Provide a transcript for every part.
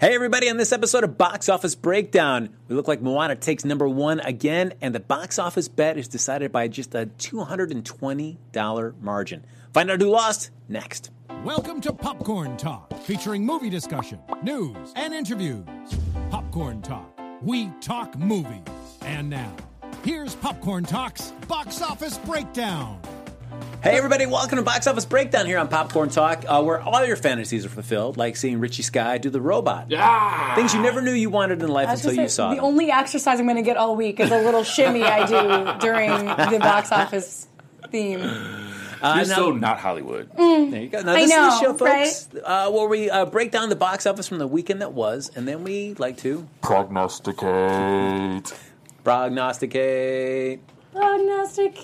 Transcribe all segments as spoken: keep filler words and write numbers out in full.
Hey everybody, on this episode of Box Office Breakdown, we look like Moana takes number one again, and the box office bet is decided by just a two hundred twenty dollars margin. Find out who lost next. Welcome to Popcorn Talk, featuring movie discussion, news, and interviews. Popcorn Talk, we talk movies. And now, here's Popcorn Talk's Box Office Breakdown. Hey everybody, welcome to Box Office Breakdown here on Popcorn Talk, uh, where all your fantasies are fulfilled, like seeing Richie Sky do the robot. Yeah. Things you never knew you wanted in life until say, you saw the them. The only exercise I'm going to get all week is a little shimmy I do during the box office theme. Uh, You're now, so not Hollywood. There you go. Now, I this know, is the show, folks, right? uh, where we uh, break down the box office from the weekend that was, and then we like to Prognosticate. prognosticate. Prognosticate.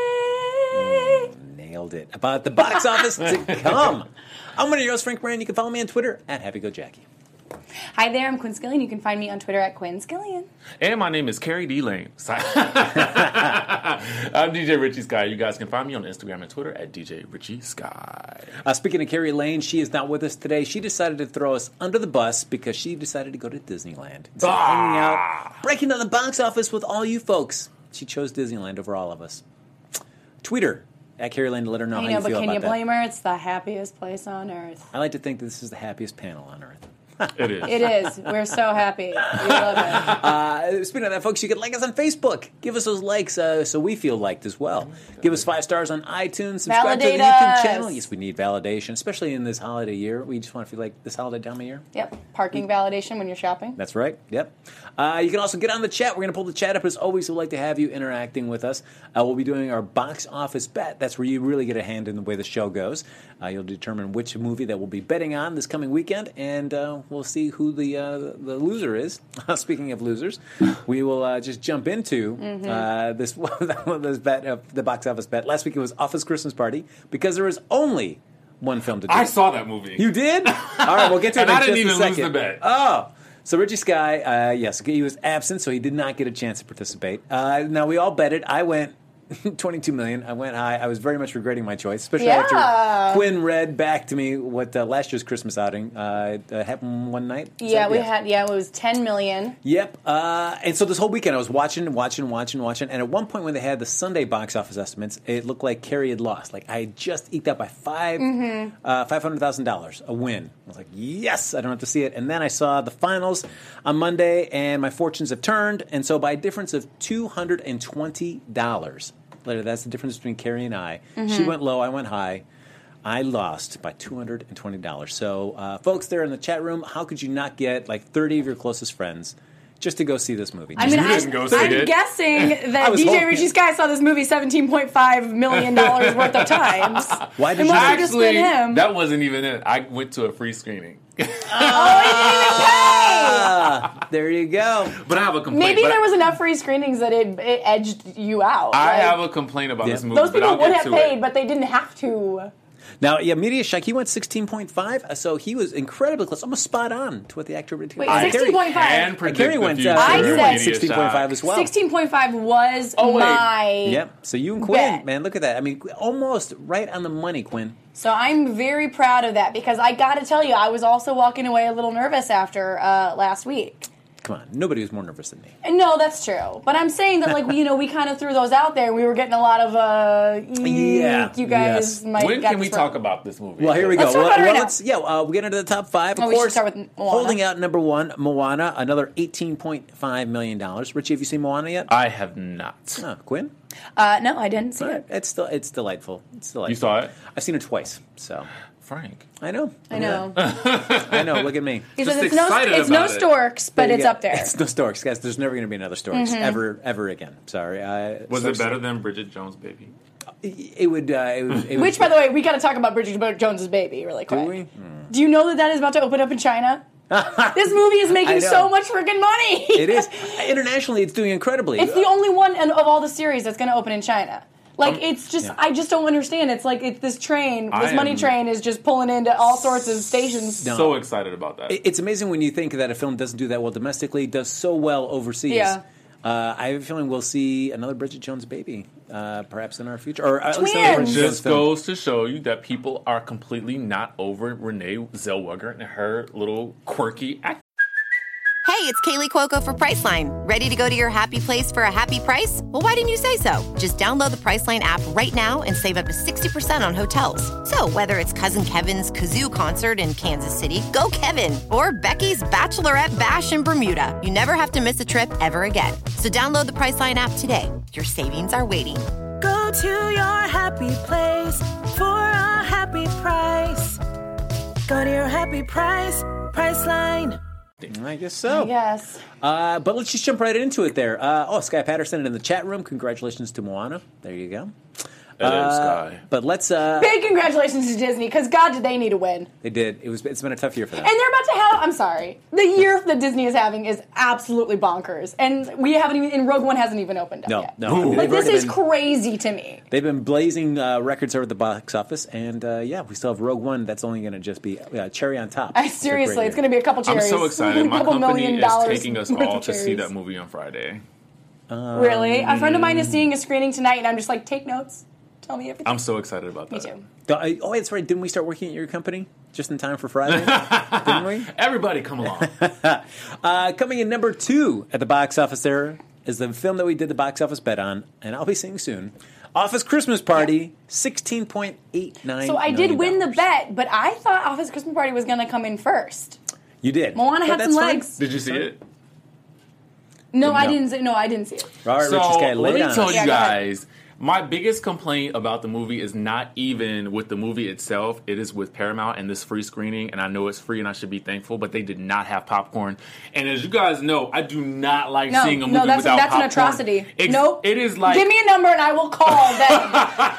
Nailed it. About the box office to come. I'm one of your hosts, Frank Moran. You can follow me on Twitter at HappyGoJackie. Hi there, I'm Quinn Skillian. You can find me on Twitter at Quinn Skillian. And my name is Carrie D. Lane. I'm D J Richie Sky. You guys can find me on Instagram and Twitter at D J Richie Sky. Uh, speaking of Carrie Lane, she is not with us today. She decided to throw us under the bus because she decided to go to Disneyland. Instead of Ah. hanging out, breaking down the box office with all you folks. She chose Disneyland over all of us. Tweet her at Carrie Lane to let her know I how know, you but feel can about you that. blame her? It's the happiest place on earth. I like to think that this is the happiest panel on earth. It is. It is. We're so happy. We love it. Uh, speaking of that, folks, you can like us on Facebook. Give us those likes uh, so we feel liked as well. Give us five stars on iTunes. Subscribe to the Validate YouTube us. channel. Yes, we need validation, especially in this holiday year. We just want to feel like this holiday time of year. Yep. Parking validation when you're shopping. That's right. Yep. Uh, you can also get on the chat. We're going to pull the chat up. As always, we'd like to have you interacting with us. Uh, we'll be doing our box office bet. That's where you really get a hand in the way the show goes. Uh, you'll determine which movie that we'll be betting on this coming weekend, and uh, we'll see who the uh, the loser is. Speaking of losers, we will uh, just jump into Mm-hmm. uh, this this bet, uh, the box office bet. Last week it was Office Christmas Party because there was only one film to do. I saw that movie. You did? All right, we'll get to it And in I didn't just a even lose second. the bet. Oh. So Richie Sky, uh, yes, he was absent, so he did not get a chance to participate. Uh, now, we all betted. I went twenty-two million dollars. I went high. I was very much regretting my choice, especially Yeah. after Quinn read back to me what uh, last year's Christmas outing uh, uh, happened one night. Is Yeah, that- we had, yeah, it was ten million. Yep. Uh, and so this whole weekend I was watching, watching, watching, watching. And at one point when they had the Sunday box office estimates, it looked like Carrie had lost. Like I had just eked out by five, Mm-hmm. uh, five hundred thousand dollars, a win. I was like, yes, I don't have to see it. And then I saw the finals on Monday, and my fortunes have turned. And so by a difference of two hundred twenty dollars, later, that's the difference between Carrie and I. Mm-hmm. She went low, I went high. I lost by two hundred twenty dollars. So, uh, folks there in the chat room, how could you not get like thirty of your closest friends just to go see this movie? I mean, You I, didn't go see I'm it. guessing I that was D J hoping. Richie Sky saw this movie seventeen point five million dollars worth of times. Why did It you must have not- just Actually, been him. that wasn't even it. I went to a free screening. Ah, there you go. But I have a complaint. Maybe but there was enough free screenings that it, it edged you out. I Like, have a complaint about Yeah. this movie. those but people I'll would get have to paid, it. but they didn't have to. Now, yeah, Media Shack, he went sixteen point five, uh, so he was incredibly close, almost spot on to what the actor would do. Wait, Uh, sixteen point five. And Carrie, predict Carrie the went, future. uh, I you said went sixteen point five as well. sixteen point five was Oh, wait. my... Yep, so you and Quinn, Bet. man, look at that. I mean, almost right on the money, Quinn. So I'm very proud of that because I got to tell you, I was also walking away a little nervous after uh, last week. Come on, nobody was more nervous than me. And no, that's true. But I'm saying that, like, you know, we kind of threw those out there. We were getting a lot of, uh, Yeah, you guys yes. might When got can we this talk wrong. about this movie? Well, here we Let's go. talk Well, about it right well, now. let's, yeah, uh, we'll get into the top five. Of Oh, we should course, start with Moana. holding out number one, Moana, another eighteen point five million dollars. Richie, have you seen Moana yet? I have not. Oh, Quinn? Uh, no, I didn't see All right. it. It's still it's delightful. It's delightful. You saw it? I've seen it twice, so Frank. I know. I know. I know. Look at me. He Just says it's no, excited it's no about it. Storks, but There you it's go. up there. It's no Storks, guys. There's never going to be another Storks ever, ever again. Sorry. Uh, Was Storks- it better than Bridget Jones' Baby? It would. Uh, it would. It would Which, by the way, we got to talk about Bridget Jones's Baby really quick. do we? Do you know that that is about to open up in China? This movie is I making know. so much freaking money. It is internationally. It's doing incredibly. It's the only one of all the series that's going to open in China. Like, Um, it's just, yeah. I just don't understand. It's like, it's this train, I this money am- train is just pulling into all sorts of stations. No. So excited about that. It- It's amazing when you think that a film doesn't do that well domestically, does so well overseas. Yeah. Uh, I have a feeling we'll see another Bridget Jones Baby, uh, perhaps in our future, or at least Twins! another Bridget Jones Just film. goes to show you that people are completely not over Renee Zellweger and her little quirky acting. Hey, it's Kaylee Cuoco for Priceline. Ready to go to your happy place for a happy price? Well, why didn't you say so? Just download the Priceline app right now and save up to sixty percent on hotels. So whether it's Cousin Kevin's Kazoo Concert in Kansas City, go Kevin, or Becky's Bachelorette Bash in Bermuda, you never have to miss a trip ever again. So download the Priceline app today. Your savings are waiting. Go to your happy place for a happy price. Go to your happy price, Priceline. I guess so. Yes. Uh, but let's just jump right into it there. Uh, oh, Sky Patterson in the chat room. Congratulations to Moana. There you go. Hello, Uh, Sky. But let's. Uh, Big congratulations to Disney, because God, did they need a win. they did. It was. It's been a tough year for them. And they're about to have, I'm sorry, the year that Disney is having is absolutely bonkers. And we haven't even, and Rogue One hasn't even opened up no, yet. no. I mean, Like, they've this already is been- crazy to me. They've been blazing uh, records over at the box office, and uh, yeah, we still have Rogue One. That's only going to just be uh, cherry on top. I, seriously, it's going to be a couple I'm cherries. so excited. a My couple company million is dollars taking us worth all of to see cherries. that movie on Friday. Really? A friend of mine is seeing a screening tonight, and I'm just like, take notes. Tell me everything. I'm so excited about Me that. too. Oh, that's right. Didn't we start working at your company just in time for Friday? Didn't we? Everybody, come along. Uh, coming in number two at the box office there is the film that we did the box office bet on, and I'll be seeing soon. Office Christmas Party, sixteen point eight nine. So I did win the bet, but I thought Office Christmas Party was going to come in first. You did. Moana But had that's some fine. legs. Did you see it? No, I No. didn't. See, no, I didn't see it. All right, So Richard Sky, lay let me it on tell us. you Yeah, go ahead. guys, my biggest complaint about the movie is not even with the movie itself. It is with Paramount and this free screening, and I know it's free and I should be thankful, but they did not have popcorn. And as you guys know, I do not like No, seeing a movie no, that's without that's popcorn. an atrocity. Ex- nope. It is like... Give me a number and I will call them.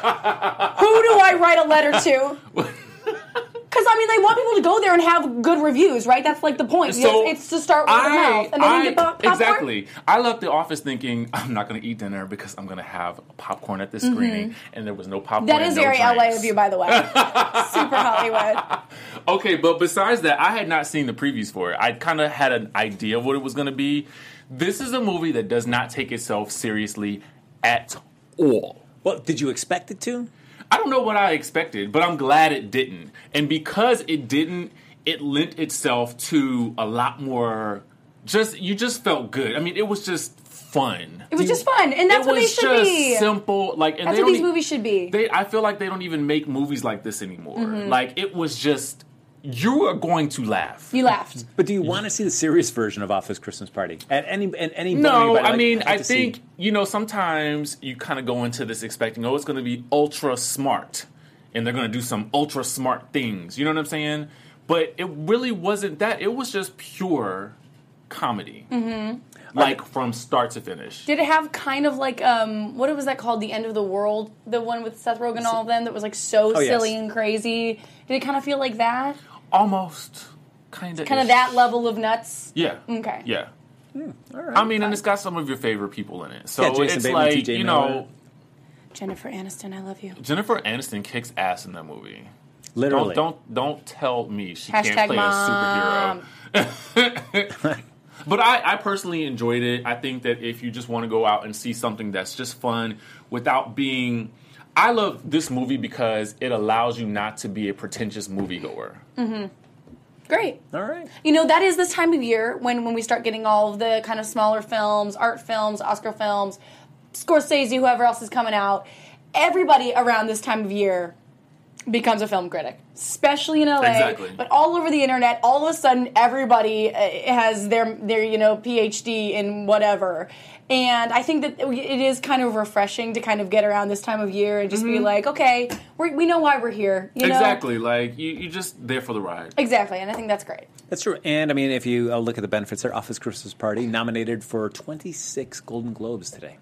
Who do I write a letter to? Because, I mean, they want people to go there and have good reviews, right? That's, like, the point. So it's, it's to start with the mouth. And then I- you get pop- popcorn. Exactly. I left the office thinking, I'm not going to eat dinner because I'm going to have popcorn at this screening. And there was no popcorn. Mm-hmm. That is and no very L A drinks. of you, by the way. Super Hollywood. Okay, but besides that, I had not seen the previews for it. I kind of had an idea of what it was going to be. This is a movie that does not take itself seriously at all. Well, did you expect it to? I don't know what I expected, but I'm glad it didn't. And because it didn't, it lent itself to a lot more. Just you just felt good. I mean, it was just fun. It was just fun. And that's it what they was should just be. simple. Like, and That's they what don't these e- movies should be. They, I feel like they don't even make movies like this anymore. Mm-hmm. Like, it was just you are going to laugh. You laughed. But do you want to see the serious version of Office Christmas Party at any at any? No, anybody, I like, mean, like I to see- think, you know, sometimes you kind of go into this expecting, oh, it's going to be ultra smart, and they're going to do some ultra smart things. You know what I'm saying? But it really wasn't that. It was just pure comedy. Mm-hmm. Like, from start to finish. Did it have kind of like, um, what was that called? The End of the World? The one with Seth Rogen and all of them that was like so Oh, yes. silly and crazy? Did it kind of feel like that? Almost. Kind of. Kind of that level of nuts? Yeah. Okay. Yeah. all right, I mean, fine. and it's got some of your favorite people in it. So Yeah, Jason it's Bateman, like, T J you Miller. know, Jennifer Aniston, I love you. Jennifer Aniston kicks ass in that movie. literally. Don't don't don't tell me she Hashtag can't play mom. a superhero. But I, I personally enjoyed it. I think that if you just want to go out and see something that's just fun without being... I love this movie because it allows you not to be a pretentious moviegoer. Great. All right. You know, that is this time of year when, when we start getting all of the kind of smaller films, art films, Oscar films, Scorsese, whoever else is coming out. Everybody around this time of year becomes a film critic, especially in L A. Exactly. But all over the internet, all of a sudden, everybody uh, has their their you know P H D in whatever. And I think that it is kind of refreshing to kind of get around this time of year and just be like, okay, we're, we know why we're here. You know? Exactly. Like, you, you're just there for the ride. Exactly, and I think that's great. That's true. And I mean, if you uh, look at the benefits there, Office Christmas Party nominated for twenty-six Golden Globes today.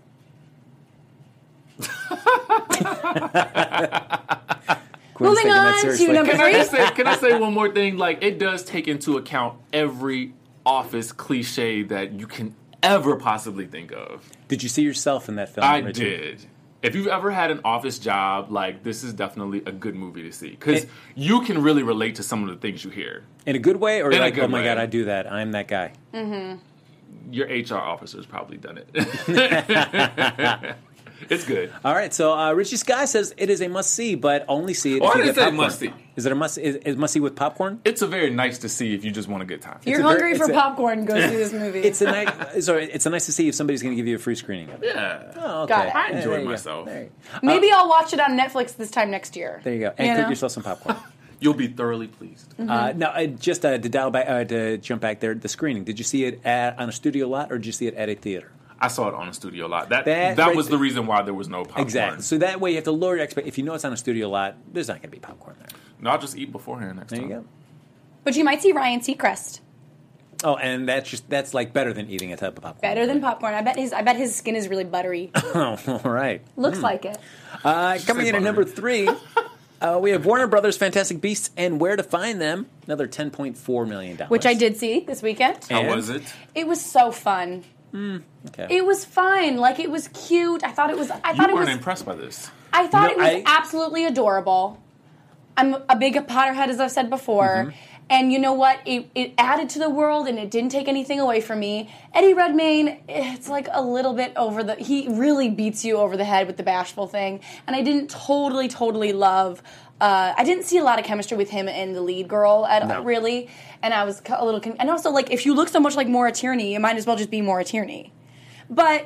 Quinn's Moving taking that on to seriously. number Can I, just three. say, can I say one more thing? Like, it does take into account every Office cliche that you can ever possibly think of. Did you see yourself in that film? I Richard? did. If you've ever had an office job, like, this is definitely a good movie to see. Because It- you can really relate to some of the things you hear. In a good way, or In a like, good oh my way. god, I do that. I'm that guy. Your H R officer's probably done it. It's good. All right, so uh, Richie Sky says it is a must see, but only see it Oh, if I you didn't get say popcorn. must see. Is it a must? Is it must see with popcorn? It's a very nice to see if you just want a good time. If you're It's a very- hungry it's for a- popcorn, go see this movie. It's a nice. Sorry, it's a nice to see if somebody's going to give you a free screening of it. Yeah. Oh, okay. Got it. I There enjoyed you go. myself. There you go. Maybe I'll watch it on Netflix this time next year. There you go. And You cook know? yourself some popcorn. You'll be thoroughly pleased. Uh, now, uh, just uh, to dial back, uh, to jump back there, the screening. Did you see it at, on a studio lot, or did you see it at a theater? I saw it on a studio lot. That That that, right was there- the reason why there was no popcorn. Exactly. So that way, you have to lower your expect. If you know it's on a studio lot, there's not going to be popcorn there. No, I'll just eat beforehand next There time. you go. But you might see Ryan Seacrest. Oh, and that's just that's like better than eating a type of popcorn. Better than popcorn. I bet his. I bet his skin is really buttery. Oh, all right. Looks like it. Uh, coming in at butter. number three, uh, we have Warner Brothers' Fantastic Beasts and Where to Find Them. Another ten point four million dollars. Which I did see this weekend. How And- was it? It was so fun. Okay. It was fine. Like it was cute. I thought it was. I You thought it weren't was. impressed by this. I thought No, it was I- absolutely adorable. I'm a big Potterhead, as I've said before. Mm-hmm. And you know what? It, it added to the world, and it didn't take anything away from me. Eddie Redmayne, it's like a little bit over the... He really beats you over the head with the bashful thing. And I didn't totally, totally love... Uh, I didn't see a lot of chemistry with him and the lead girl, at No. really. And I was a little... Con- and also, like, if you look so much like Maura Tierney, you might as well just be Maura Tierney. But...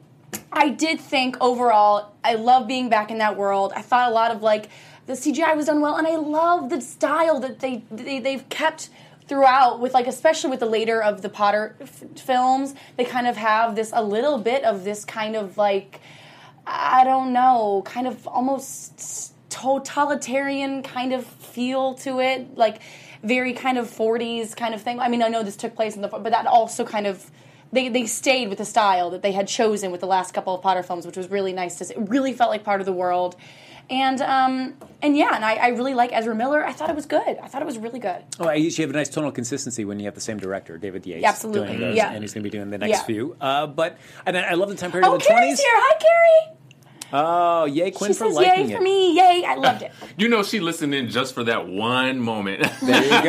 I did think overall, I love being back in that world. I thought a lot of like the C G I was done well, and I love the style that they, they they've kept throughout. With like especially with the later of the Potter f- films, they kind of have this a little bit of this kind of like I don't know, kind of almost totalitarian kind of feel to it, like very kind of forties kind of thing. I mean, I know this took place in the, but that also kind of. They they stayed with the style that they had chosen with the last couple of Potter films, which was really nice to see. It really felt like part of the world. And um and yeah, and I, I really like Ezra Miller. I thought it was good. I thought it was really good. Oh, you have a nice tonal consistency when you have the same director, David Yates, Absolutely, doing those, yeah. and he's going to be doing the next Yeah. few. Uh, but and I, I love the time period Oh, of the Carrie's twenties. here. Hi, Carrie. Oh, yay, Quinn She for says liking yay it. for me. Yay. I loved it. You know she listened in just for that one moment. There you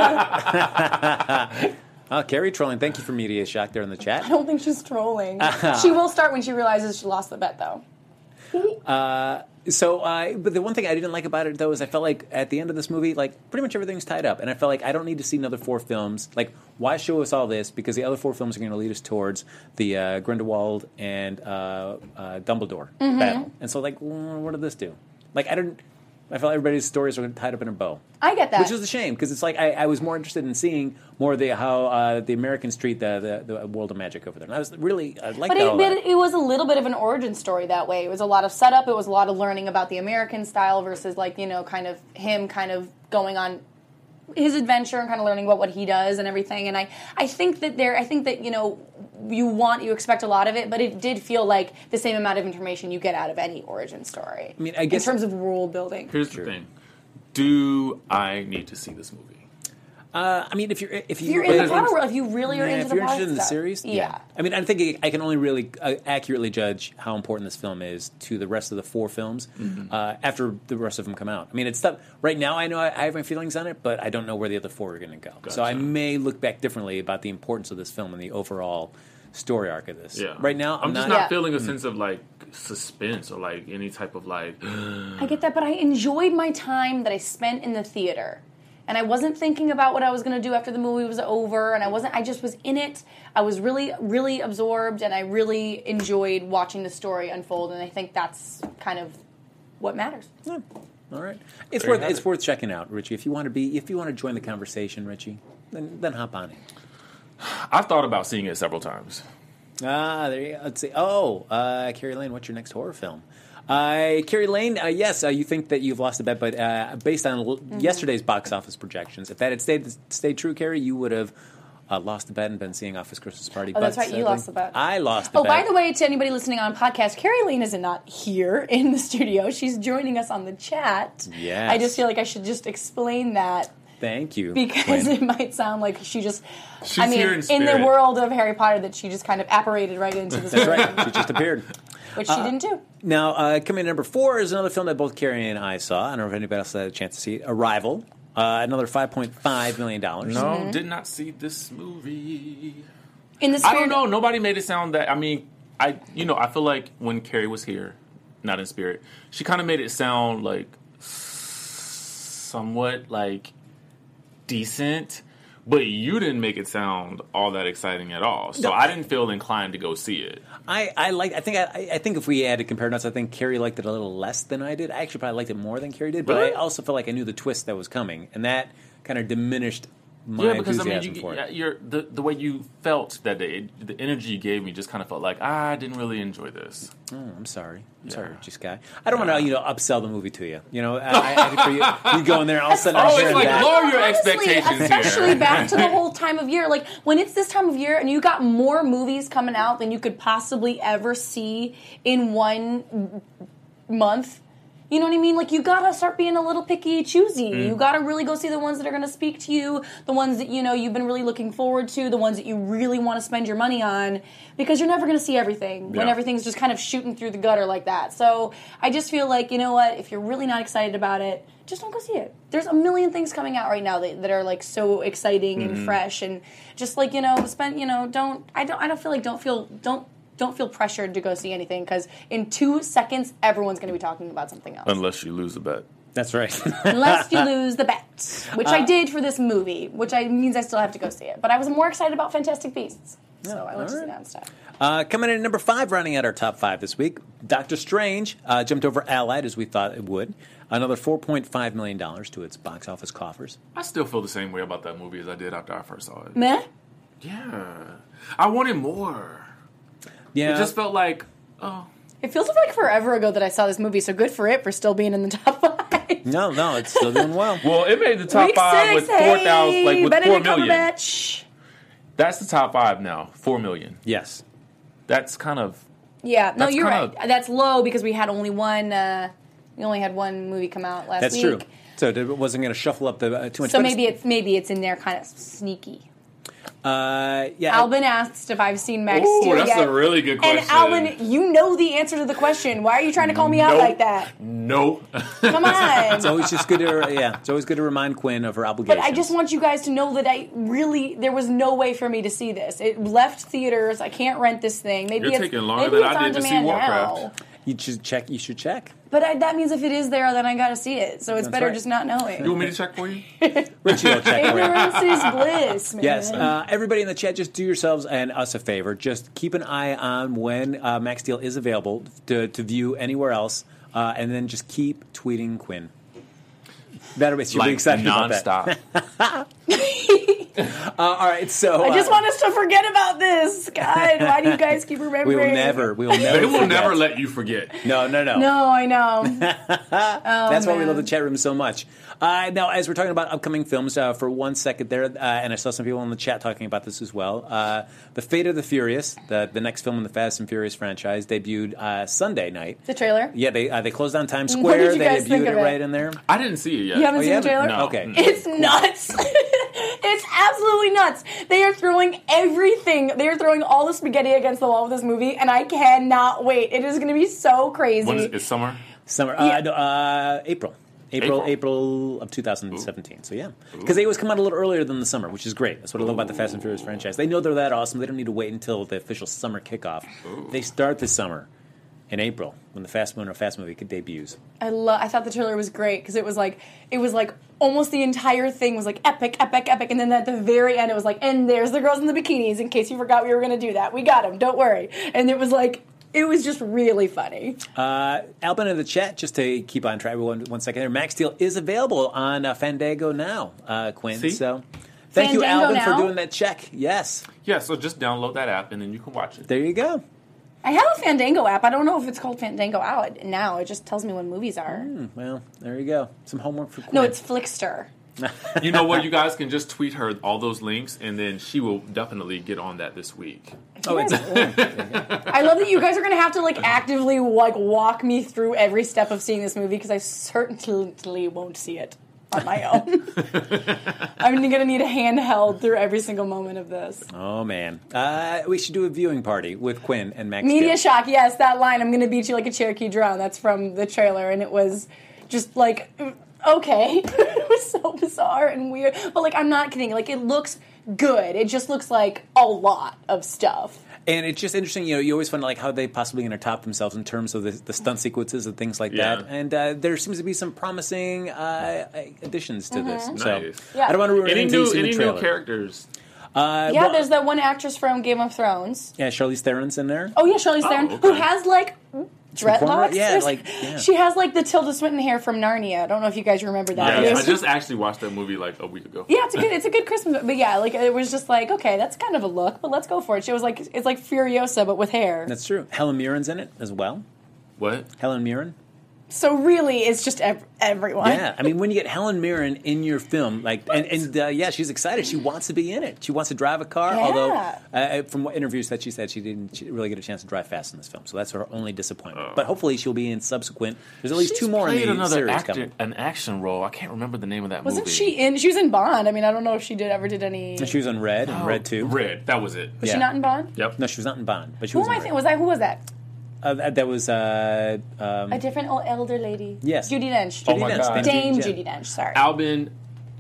go. Oh, Carrie trolling. Thank you for media shock there in the chat. I don't think she's trolling. She will start when she realizes she lost the bet, though. So, uh, but the one thing I didn't like about it, though, is I felt like at the end of this movie, like, pretty much everything's tied up. And I felt like I don't need to see another four films. Like, why show us all this? Because the other four films are going to lead us towards the uh, Grindelwald and uh, uh, Dumbledore Mm-hmm. battle. And so, like, well, what did this do? Like, I didn't... I felt everybody's stories were tied up in a bow. I get that. Which is a shame, because it's like I, I was more interested in seeing more of the how uh, the Americans treat the, the the world of magic over there. And I was really I liked But all it, that. but it was a little bit of an origin story that way. It was a lot of setup. It was a lot of learning about the American style versus, like, you know, kind of him kind of going on his adventure and kind of learning about what he does and everything. And I, I think that there, I think that, you know, you want, you expect a lot of it, but it did feel like the same amount of information you get out of any origin story. I mean, I guess- in terms of world building. Here's the thing. Do I need to see this movie? Uh, I mean, if you're if, If you, you're in the But- Potter world, if you really are Yeah, into if the you're Potter interested in the stuff, series, yeah. I mean, I think I can only really uh, accurately judge how important this film is to the rest of the four films Mm-hmm. uh, after the rest of them come out. I mean, it's stuff right now. I know I, I have my feelings on it, but I don't know where the other four are going to go. So I Gotcha. may look back differently about the importance of this film and the overall story arc of this. Yeah. Right now, I'm, I'm just not. not Yeah. feeling a sense of like suspense or like any type of like. I get that, but I enjoyed my time that I spent in the theater. And I wasn't thinking about what I was going to do after the movie was over, and I wasn't, I just was in it. I was really, really absorbed, and I really enjoyed watching the story unfold, and I think that's kind of what matters. All right, it's There you worth have it's it. worth checking out, Richie. If you want to be, if you want to join the conversation, Richie, then then hop on in. I've thought about seeing it several times. Ah, there you go. Let's see. Oh, uh, Carrie Lane, what's your next horror film? Uh, Carrie Lane, uh, yes, uh, you think that you've lost a bet, but uh, based on l- Mm-hmm. yesterday's box office projections, if that had stayed stayed true, Carrie, you would have uh, lost the bet and been seeing Office Christmas Party. Oh, that's but right, you sadly, lost the bet. I lost the Oh, bet. by the way, to anybody listening on podcast, Carrie Lane is not here in the studio. She's joining us on the chat. Yes. I just feel like I should just explain that Thank you, because Quinn. it might sound like she just. She's I mean, here in in the spirit. world of Harry Potter, that she just kind of apparated right into this That's room, right. She just appeared. which she didn't do. Now, uh, coming in number four is another film that both Carrie and I saw. I don't know if anybody else had a chance to see it. Arrival. Uh, another five point five million dollars. No, Mm-hmm. did not see this movie. In the I spirit, don't know. Nobody made it sound that. I mean, I, you know, I feel like when Carrie was here, not in spirit, she kind of made it sound like somewhat like decent. But you didn't make it sound all that exciting at all, so no. I didn't feel inclined to go see it. I, I like. I think. I, I think if we had to compare notes, I think Carrie liked it a little less than I did. I actually probably liked it more than Carrie did, but really? I also felt like I knew the twist that was coming, and that kind of diminished my yeah, because enthusiasm I mean, you, for it. You're, the the way you felt that day, the energy you gave me just kind of felt like ah, I didn't really enjoy this. Oh, I'm sorry. I'm yeah. sorry, G Sky. I don't yeah. want to, you know, upsell the movie to you. You know, I, I, for you, you go in there, all of a sudden, oh, I'm it's hearing like that. lower your Honestly, expectations especially here. back to the whole time of year. Like when it's this time of year and you got more movies coming out than you could possibly ever see in one month. You know what I mean? Like, you gotta start being a little picky, choosy. Mm. You gotta really go see the ones that are gonna speak to you, the ones that, you know, you've been really looking forward to, the ones that you really want to spend your money on, because you're never gonna see everything when yeah. everything's just kind of shooting through the gutter like that. So, I just feel like, you know what, if you're really not excited about it, just don't go see it. There's a million things coming out right now that, that are, like, so exciting mm-hmm. and fresh, and just, like, you know, spend, you know, don't, I don't, I don't feel like, don't feel, don't, Don't feel pressured to go see anything, because in two seconds, everyone's going to be talking about something else. Unless you lose a bet. That's right. Unless you lose the bet, which uh, I did for this movie, which I, means I still have to go see it. But I was more excited about Fantastic Beasts, so yeah, I went to right. see that instead. Uh, coming in at number five, rounding out our top five this week, Doctor Strange uh, jumped over Allied as we thought it would. Another four point five million dollars to its box office coffers. I still feel the same way about that movie as I did after I first saw it. Meh? Yeah. I wanted more. Yeah. It just felt like, oh. It feels like forever ago that I saw this movie, so good for it for still being in the top five. No, no, it's still doing well. Well, it made the top Week five six, with four thousand, hey, like with Benedict four million. Cumberbatch. That's the top five now, four million. Yes. That's kind of. Yeah, no, that's you're kind right. Of, that's low because we had only one. Uh, we only had one movie come out last that's week. That's true. So it wasn't going to shuffle up the uh, too much. So maybe it's maybe it's in there, kind of sneaky. Uh, yeah. Albin asked if I've seen Max Ooh, Steel that's yet. a really good question. And Albin, you know the answer to the question. Why are you trying to call me out nope. like that? Nope. Come on. It's always just good to yeah. It's always good to remind Quinn of her obligations. But I just want you guys to know that I really there was no way for me to see this. It left theaters. I can't rent this thing. Maybe You're it's taking longer maybe than it's I on did to see demand Warcraft. now. You should check. You should check. But I, that means if it is there, then I got to see it. So it's That's better right. just not knowing. You want me to check for you? Richie will check for you. Ignorance is bliss, man. Yes, uh, everybody in the chat, just do yourselves and us a favor. Just keep an eye on when uh, Max Steel is available to, to view anywhere else, uh, and then just keep tweeting Quinn. That makes you like be excited nonstop. about that. uh, all right, so I just uh, want us to forget about this. God, why do you guys keep remembering? we will never, we will never. They will forget. never let you forget. No, no, no. No, I know. That's oh, why we man. love the chat room so much. Uh, now, as we're talking about upcoming films, uh, for one second there, uh, and I saw some people in the chat talking about this as well. Uh, the Fate of the Furious, the, the next film in the Fast and Furious franchise, debuted uh, Sunday night. The trailer? Yeah, they uh, they closed down Times What Square. did you They guys think debuted it of it? right in there. I didn't see it yet. You haven't Oh, seen you the trailer? No. Okay. It's nuts. It's absolutely nuts. They are throwing everything. They are throwing all the spaghetti against the wall with this movie, and I cannot wait. It is going to be so crazy. When is it? It's summer? Summer, Yeah. uh, no, uh, April. April, April. April of two thousand seventeen. Ooh. So yeah, because they always come out a little earlier than the summer, which is great. That's what I love about the Fast and Furious franchise. They know they're that awesome. They don't need to wait until the official summer kickoff. Ooh. They start this summer in April when the Fast when a Fast movie debuts. I love. I thought the trailer was great because it was like it was like almost the entire thing was like epic, epic, epic, and then at the very end it was like, and there's the girls in the bikinis. In case you forgot we were going to do that, we got them. Don't worry. And it was like. It was just really funny. Uh, Albin in the chat, just to keep on track, one, one second there. Max Steel is available on uh, Fandango now, uh, Quinn. See? So thank you, Fandango Albin, now? for doing that check. Yes. Yeah, so just download that app and then you can watch it. There you go. I have a Fandango app. I don't know if it's called Fandango out now. It just tells me when movies are. Mm, well, there you go. Some homework for Quinn. No, it's Flickster. You know what? You guys can just tweet her all those links, and then she will definitely get on that this week. Oh, it's I love that you guys are going to have to like actively like walk me through every step of seeing this movie because I certainly won't see it on my own. I'm going to need a handheld through every single moment of this. Oh, man. Uh, we should do a viewing party with Quinn and Max Media Steel. shock, yes, that line, I'm going to beat you like a Cherokee drone. That's from the trailer, and it was just like, okay. It was so bizarre and weird. But, like, I'm not kidding. Like, it looks good. It just looks like a lot of stuff. And it's just interesting, you know, you always wonder like how they possibly going to top themselves in terms of the, the stunt sequences and things like Yeah. that. And uh, there seems to be some promising uh, additions to this. So Nice. Yeah. I don't want to ruin Any anything new, in the any new trailer. characters? Uh, Yeah, well, there's that one actress from Game of Thrones. yeah, Charlize Theron's in there. Oh yeah, Charlize Theron, okay. who has like dreadlocks. Yeah, There's- like, yeah. She has like the Tilda Swinton hair from Narnia. I don't know if you guys remember that. Yeah, It I was just actually watched that movie like a week ago. Yeah, it's a good, it's a good Christmas. But yeah, like it was just like, okay, that's kind of a look, but let's go for it. She was like, it's like Furiosa but with hair. That's true. Helen Mirren's in it as well. What? Helen Mirren. So really, it's just ev- everyone. Yeah, I mean, when you get Helen Mirren in your film, like, and, and uh, yeah, she's excited. She wants to be in it. She wants to drive a car. Yeah. Although, uh, from what interviews that she said, she didn't she didn't really get a chance to drive fast in this film. So that's her only disappointment. But hopefully, she'll be in subsequent. There's at least She's two more in played the another series actor, coming. an action role. I can't remember the name of that Wasn't movie. she in? She was in Bond. I mean, I don't know if she did ever did any. And she was in Red and Oh, Red Two. Red. That was it. was yeah. she not in Bond? Yep. No, she was not in Bond, but she Who was. am I in thinking? Red. Was that who was that? Uh, that, that was uh, um, A different old elder lady. Yes. Judy Dench. Oh Judi my Dench, God. Dame Dench. Judy Dench. Sorry. Albin,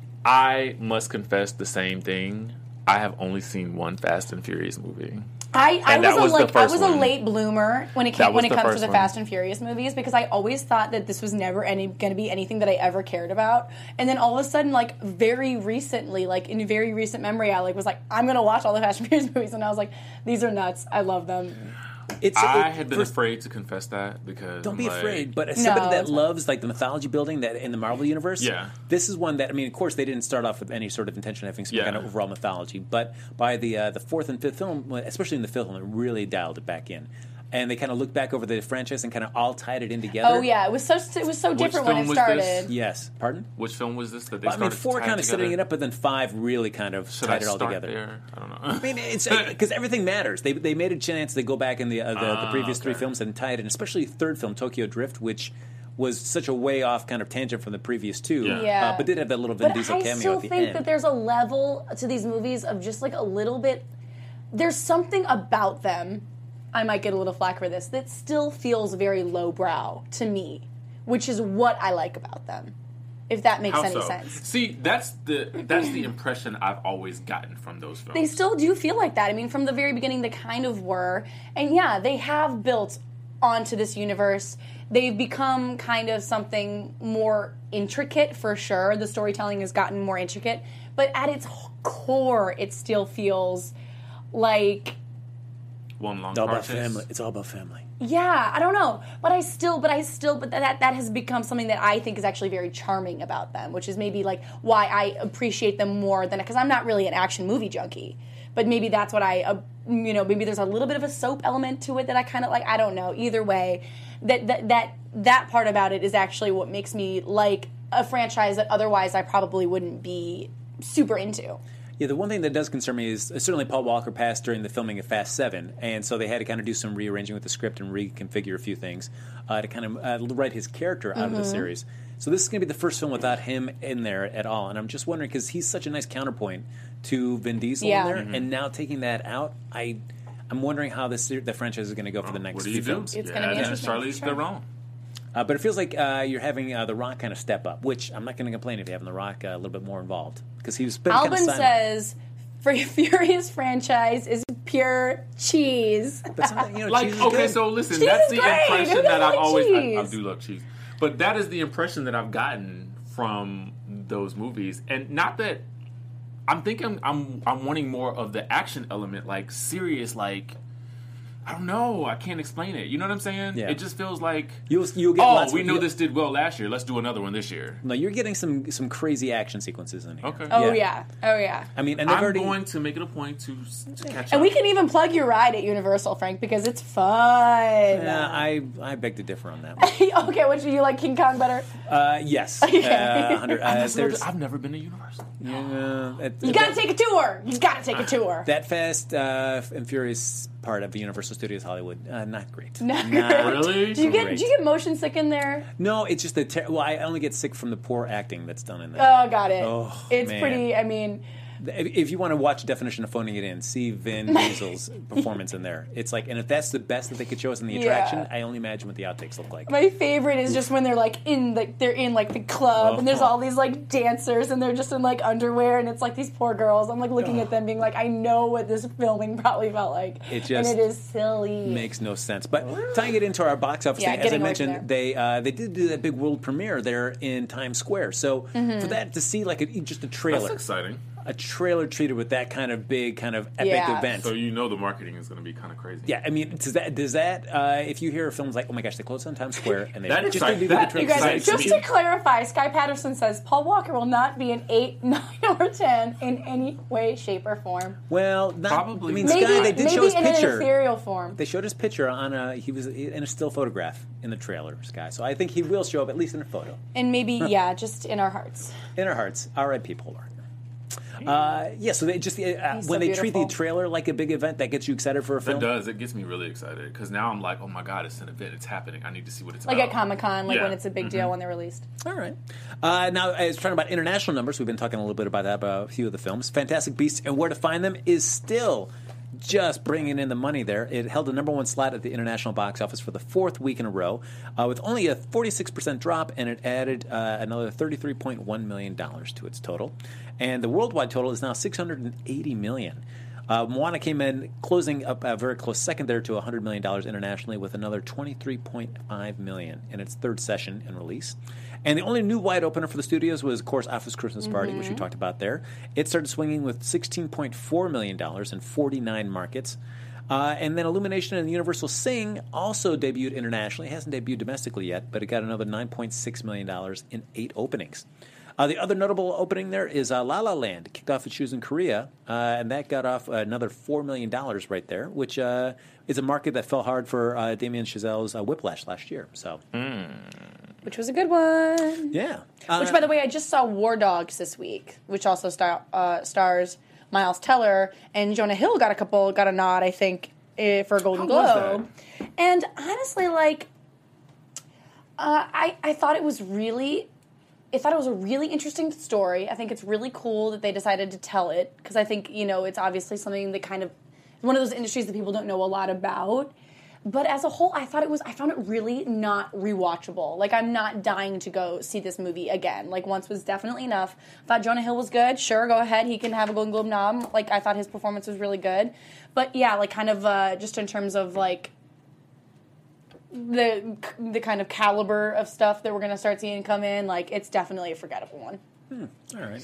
I must confess the same thing. I have only seen one Fast and Furious movie. I, I And was, that was a the like I first was one. a late bloomer when it That came was when it the comes to first the one. Fast and Furious movies because I always thought that this was never any going to be anything that I ever cared about, and then all of a sudden, like very recently, like in very recent memory, I like was like, I'm going to watch all the Fast and Furious movies, and I was like, these are nuts. I love them. it's, I it- had been first- afraid to confess that because Don't I'm be like, afraid, but as somebody that it's not. loves like the mythology building that in the Marvel universe, Yeah. this is one that I mean, of course, they didn't start off with any sort of intention of having some Yeah. kind of overall mythology, but by the uh, the fourth and fifth film, especially in the fifth one, it really dialed it back in, and they kind of looked back over the franchise and kind of all tied it in together. Oh yeah, it was so it was so different when film it was started. this? Yes, pardon. Which film was this that they Well, I mean, started four tying kind of together? setting it up, but then five really kind of Should tied I it all start together. there? I don't know. I mean, it's because everything matters. They they made a chance to go back in the uh, the, the Ah, previous three okay. films and tie it in, especially third film Tokyo Drift, which was such a way off kind of tangent from the previous two. Yeah. Yeah. Uh, but did have that little Vin But Diesel I cameo still at the think end. that there's a level to these movies of just like a little bit. There's something about them. I might get a little flack for this. That still feels very lowbrow to me, which is what I like about them. If that makes How any so? sense. See, that's the that's the impression I've always gotten from those films. They still do feel like that. I mean, from the very beginning, they kind of were. And yeah, they have built onto this universe. They've become kind of something more intricate for sure. The storytelling has gotten more intricate. But at its core, it still feels like, One long it's all car about chase. family. It's all about family. yeah, I don't know. But I still, but I still, but that, that has become something that I think is actually very charming about them, which is maybe like why I appreciate them more than, because I'm not really an action movie junkie. But maybe that's what I, uh, you know, maybe there's a little bit of a soap element to it that I kind of like. I don't know. Either way, that that that that part about it is actually what makes me like a franchise that otherwise I probably wouldn't be super into. Yeah, the one thing that does concern me is uh, certainly Paul Walker passed during the filming of Fast Seven, and so they had to kind of do some rearranging with the script and reconfigure a few things uh, to kind of uh, write his character out of the series. So this is going to be the first film without him in there at all, and I'm just wondering because he's such a nice counterpoint to Vin Diesel Yeah. in there, and now taking that out, I, I'm wondering how this the franchise is going to go for the next What do few you do? films. It's yeah, gonna be yeah, interesting. Charlize Sure. Theron. Uh, but it feels like uh, you're having uh, The Rock kind of step up, which I'm not going to complain if you're having The Rock uh, a little bit more involved because he's been kind of Albin silent. says, "For Furious franchise is pure cheese." But sometimes, you know, Like, cheese is okay, good. so listen, Cheese that's is the great. impression Who that doesn't I've like always. I, I cheese? do love cheese, but that is the impression that I've gotten from those movies, and not that I'm thinking I'm I'm wanting more of the action element, like serious, like. I don't know. I can't explain it. You know what I'm saying? Yeah. It just feels like, You'll, you'll get oh, lots we of, know you- this did well last year. Let's do another one this year. No, you're getting some some crazy action sequences in here. Okay. Oh yeah, oh yeah. I mean, and they've I'm already. going to make it a point to, to catch And up. we can even plug your ride at Universal, Frank, because it's fun. Yeah, I I beg to differ on that one. Okay, what do you like, King Kong better? Uh, yes. Uh, one hundred, uh, I've, never, there's, I've never been to Universal. uh, it- You gotta take a tour. You gotta take a tour. that Fast uh, and Furious part of the Universal Studios Hollywood. Uh, not great. Not Not great. Really? Do you get great. do you get motion sick in there? No, it's just the ter- well. I only get sick from the poor acting that's done in there. Oh, got it. Oh, it's man. pretty. I mean, If, if you want to watch a definition of phoning it in, see Vin Diesel's performance in there. It's like, and if that's the best that they could show us in the attraction, Yeah. I only imagine what the outtakes look like. My favorite is just when they're like in like they're in like the club and there's all these like dancers and they're just in like underwear and it's like these poor girls. I'm like looking at them being like, I know what this filming probably felt like. It just and it is silly. Makes no sense. But tying it into our box office Yeah, thing, as I getting away from mentioned, there. they uh, they did do that big world premiere there in Times Square. So Mm-hmm. for that to see like a, just a trailer, That's exciting. a trailer treated with that kind of big kind of epic Yeah. event. So you know the marketing is going to be kind of crazy. Yeah, I mean, does that does that uh, if you hear a film's like, oh my gosh, they closed on Times Square and they That just excite- did that the trailer. You guys, Excites just me. to clarify, Sky Patterson says Paul Walker will not be an eight, nine, or ten in any way, shape, or form. Well, not, Probably I mean, not. Maybe, Sky, they did maybe show his in an picture. ethereal form. They showed his picture on a he was in a still photograph in the trailer, Sky. So I think he will show up at least in a photo. And maybe, yeah, just in our hearts. In our hearts, R I P Paul Walker. Uh, yeah, so they just uh, He's when so they treat the beautiful. trailer like a big event, that gets you excited for a It film. does. It gets me really excited because now I'm like, oh my god, it's an event. It's happening. I need to see what it's Like about. at Comic Con, like Yeah. when it's a big Mm-hmm. deal when they're released. All right. Uh, now, I was talking about international numbers. We've been talking a little bit about that, about a few of the films. Fantastic Beasts and Where to Find Them is still just bringing in the money there. It held the number one slot at the international box office for the fourth week in a row, uh, with only a forty-six percent drop, and it added uh, another thirty-three point one million dollars to its total. And the worldwide total is now six hundred eighty million dollars. Uh, Moana came in, closing up a very close second there to one hundred million dollars internationally, with another twenty-three point five million dollars in its third session and release. And the only new wide opener for the studios was, of course, Office Christmas Party, which we talked about there. It started swinging with sixteen point four million dollars in forty-nine markets. Uh, and then Illumination and Universal Sing also debuted internationally. It hasn't debuted domestically yet, but it got another nine point six million dollars in eight openings. Uh, the other notable opening there is uh, La La Land. It kicked off its shoes in Korea, uh, and that got off another four million dollars right there, which uh, is a market that fell hard for uh, Damien Chazelle's uh, Whiplash last year. So, Which was a good one. yeah. Which, by the way, I just saw War Dogs this week, which also star, uh, stars Miles Teller, and Jonah Hill got a couple, got a nod, I think, eh, for a Golden How was Globe. And honestly, like, uh, I I thought it was really, I thought it was a really interesting story. I think it's really cool that they decided to tell it because I think you know it's obviously something that kind of one of those industries that people don't know a lot about. But as a whole, I thought it was. I found it really not rewatchable. Like I'm not dying to go see this movie again. Like once was definitely enough. Thought Jonah Hill was good. Sure, go ahead. He can have a Golden Globe nom. Like I thought his performance was really good. But yeah, like kind of uh, just in terms of like the the kind of caliber of stuff that we're gonna start seeing come in. Like it's definitely a forgettable one. All right.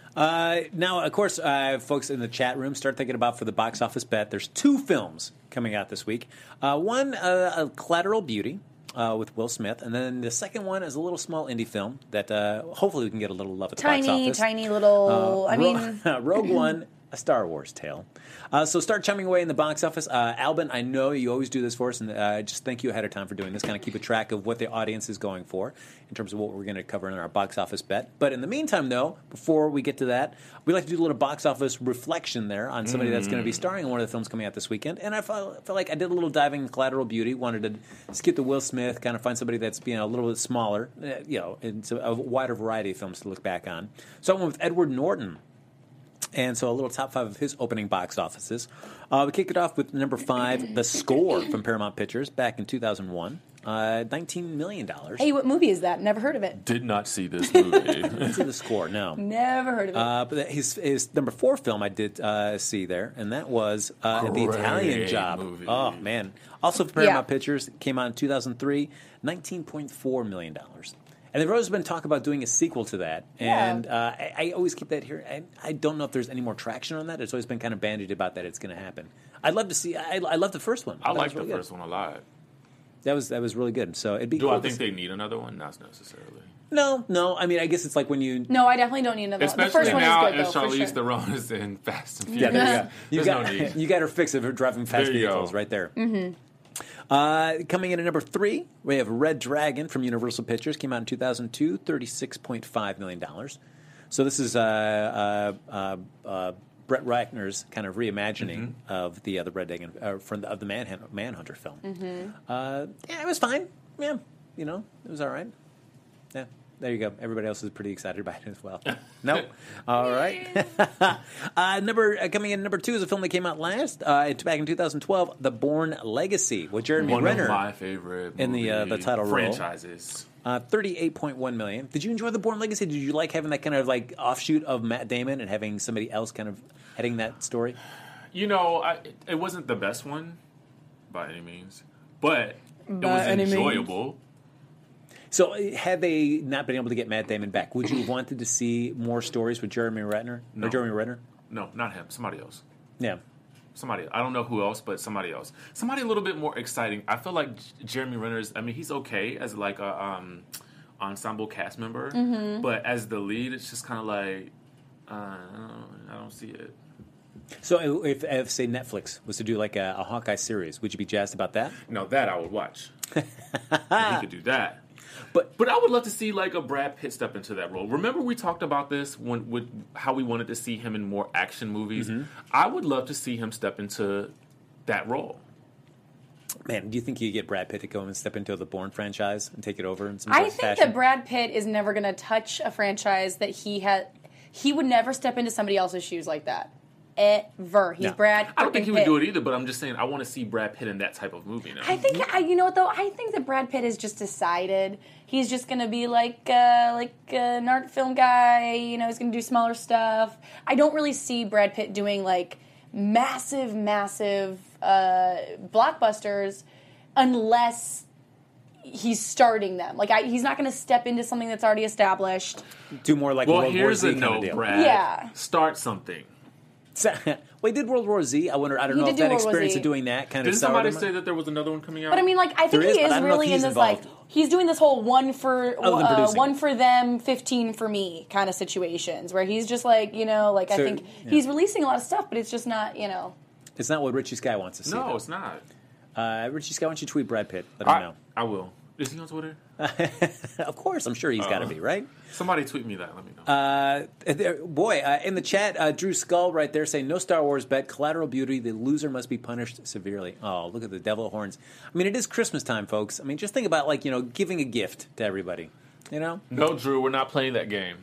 Uh, now, of course, uh, folks in the chat room start thinking about for the box office bet. There's two films coming out this week. Uh, one, uh, a Collateral Beauty uh, with Will Smith, and then the second one is a little small indie film that uh, hopefully we can get a little love at the box Tiny, office. tiny little. I Ro- mean, Rogue One, a Star Wars tale. Uh, so start chiming away in the box office. Uh, Albin, I know you always do this for us, and uh, just thank you ahead of time for doing this. Kind of keep a track of what the audience is going for in terms of what we're going to cover in our box office bet. But in the meantime, though, before we get to that, we like to do a little box office reflection there on somebody that's going to be starring in one of the films coming out this weekend. And I felt, felt like I did a little diving in Collateral Beauty. Wanted to skip to Will Smith, kind of find somebody that's you know, a little bit smaller, uh, you know, it's a, a wider variety of films to look back on. So I went with Edward Norton. And so a little top five of his opening box offices. Uh, we kick it off with number five, The Score from Paramount Pictures back in two thousand one. Uh, nineteen million dollars. hey, what movie is that? Never heard of it. Did not see this movie. Let's see The Score, no. Never heard of it. Uh, but his, his number four film I did uh, see there, and that was uh, The Great Italian Job. movie. Oh, man. Also from Paramount Yeah. Pictures, came out in two thousand three, nineteen point four million dollars. And there's always been talk about doing a sequel to that. Yeah. And uh, I, I always keep that here. I, I don't know if there's any more traction on that. It's always been kind of bandied about that it's going to happen. I'd love to see. I, I love the first one. I thought it like was the really good. first one a lot. That was that was really good. So it'd be. Do cool I to think see- they need another one? Not necessarily. No, no. I mean, I guess it's like when you. no, I definitely don't need another one. The Especially first one now is good, as though, for Charlize sure. Theron is in Fast and Yeah, Furious. there you go. You There's got no need. you got her fix of her driving fast There you vehicles go. right there. Mm-hmm. Uh, coming in at number three, we have Red Dragon from Universal Pictures. Came out in two thousand two, thirty-six point five million dollars. So this is uh, uh, uh, uh, Brett Ratner's kind of reimagining of the uh, the Red Dragon uh, from the, of the Manhunt, Manhunter film. Uh, yeah, it was fine. Yeah, you know, it was all right. Yeah. there you go. Everybody else is pretty excited about it as well. Nope. All right. uh, number uh, coming in number two is a film that came out last, uh, it's back in two thousand twelve, The Bourne Legacy, with Jeremy One Renner of my favorite in the uh, the movie title role. franchises. Uh, thirty-eight point one million. Did you enjoy The Bourne Legacy? Did you like having that kind of like offshoot of Matt Damon and having somebody else kind of heading that story? You know, I, it wasn't the best one by any means, but it was any means. enjoyable. So, uh, had they not been able to get Matt Damon back, would you have wanted to see more stories with Jeremy Renner? No. Or Jeremy Renner? No, not him. Somebody else. Yeah. Somebody. I don't know who else, but somebody else. Somebody a little bit more exciting. I feel like J- Jeremy Renner's. I mean, he's okay as like a um, ensemble cast member, Mm-hmm. but as the lead, it's just kind of like uh, I, don't, I don't see it. So, if, if, say, Netflix was to do like a, a Hawkeye series, would you be jazzed about that? No, that I would watch. he could do that. But But I would love to see like a Brad Pitt step into that role. Remember we talked about this when with how we wanted to see him in more action movies. Mm-hmm. I would love to see him step into that role. man, do you think you get Brad Pitt to go and step into the Bourne franchise and take it over in some I sort of think fashion? that Brad Pitt is never going to touch a franchise that he had. He would never step into somebody else's shoes like that. Ever. He's No. Brad. I don't think he Pitt. would do it either, but I'm just saying I want to see Brad Pitt in that type of movie now. I think I, you know what though. I think that Brad Pitt has just decided he's just gonna be like uh, like uh, an art film guy. You know, he's gonna do smaller stuff. I don't really see Brad Pitt doing like massive, massive uh, blockbusters unless he's starting them. Like I, he's not gonna step into something that's already established. Do more like well, World War here's Z a kind of note, deal. Brad. Yeah. Start something. Well, he did World War Z. I wonder. I don't He know did if do that World War experience Z. of doing that kind Didn't of soured somebody him. say that there was another one coming out? But I mean, like I think There is, he but is I don't know if really in he's this involved. like he's doing this whole one for Other than uh, producing one it. for them, fifteen for me kind of situations where he's just like you know like I So, think yeah. he's releasing a lot of stuff, but it's just not you know. It's not what Richie Sky wants to see. no, though. it's not. Uh, Richie Sky, why don't you tweet Brad Pitt? Let him I, know. I will. Is he on Twitter? Of course, I'm sure he's got to Uh, be, right? Somebody tweet me that. Let me know. Uh, there, boy, uh, in the chat, uh, Drew Skull right there saying, no Star Wars bet, collateral beauty, the loser must be punished severely. Oh, look at the devil horns. I mean, it is Christmas time, folks. I mean, just think about, like, you know, giving a gift to everybody, you know? no, Drew, we're not playing that game.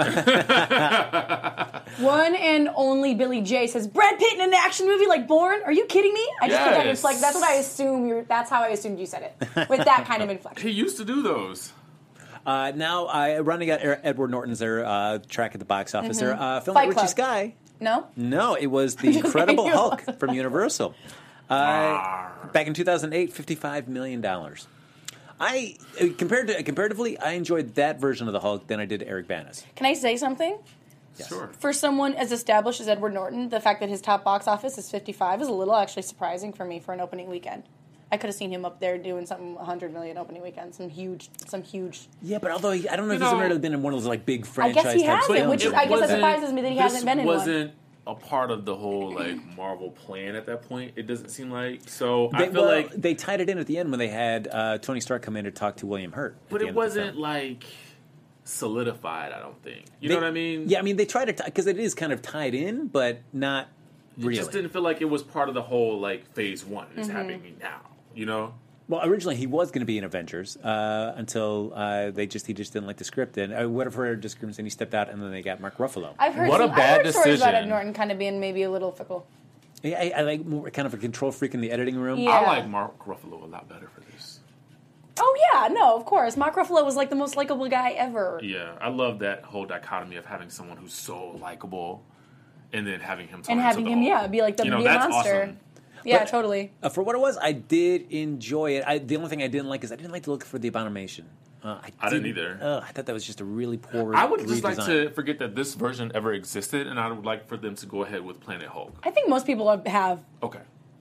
One and only Billy J says Brad Pitt in an action movie like Bourne. Are you kidding me? I just put that Yes. inflection. That's what I assume. You're, that's how I assumed you said it with that kind of inflection. He used to do those. Uh, now, uh, running at Er- Edward Norton's there, uh, track at the box office there. Uh, film Fight with Richie Club. Sky. No, No, it was The Incredible kidding you. Hulk from Universal. Uh, back in two thousand eight, fifty-five million dollars. I uh, compared to comparatively, I enjoyed that version of the Hulk than I did Eric Bana's. can I say something? Sure. For someone as established as Edward Norton, the fact that his top box office is fifty-five is a little actually surprising for me for an opening weekend. I could have seen him up there doing something one hundred million opening weekend, some huge, some huge. Yeah, but although he, I don't know You if he's know- ever been in one of those like big I franchise guess he type hasn't, films. which is or I guess that anything. surprises me that he this hasn't been in one. wasn't a part of the whole like Marvel plan at that point. It doesn't seem like so. They, I feel well, like, they tied it in at the end when they had uh, Tony Stark come in to talk to William Hurt. at but the it end of the wasn't film. like solidified. I don't think. You They- know what I mean? Yeah, I mean they tried to because it is kind of tied in, but not It really. just didn't feel like it was part of the whole like phase one. It's Mm-hmm. happening now. You know. Well, originally he was going to be in Avengers uh, until uh, they just he just didn't like the script and uh, whatever disagreements, and he stepped out, and then they got Mark Ruffalo. I've heard What a some, bad I've heard stories about decision. Ed Norton kind of being maybe a little fickle. I, I, I like more kind of a control freak in the editing room. Yeah. I like Mark Ruffalo a lot better for this. Oh yeah, no, of course. Mark Ruffalo was like the most likable guy ever. Yeah, I love that whole dichotomy of having someone who's so likable, and then having him talk And to having the him, Hulk. yeah, be like the You know, be a that's monster. awesome. Yeah, But- totally. Uh, for what it was, I did enjoy it. I, the only thing I didn't like is I didn't like to look for the Abomination. Uh, I, I didn't either. Uh, I thought that was just a really poor. I would just like redesign. to forget that this version ever existed, and I would like for them to go ahead with Planet Hulk. I think most people have. Okay.